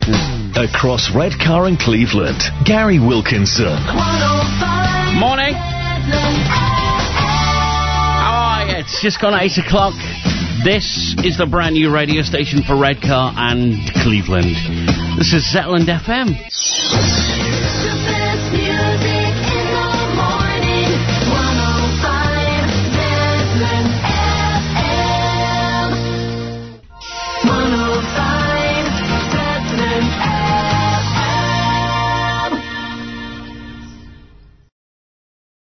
Across Redcar and Cleveland, Gary Wilkinson. Morning. How are you? It's just gone 8 o'clock. This is the brand new radio station for Redcar and Cleveland. This is Zetland FM.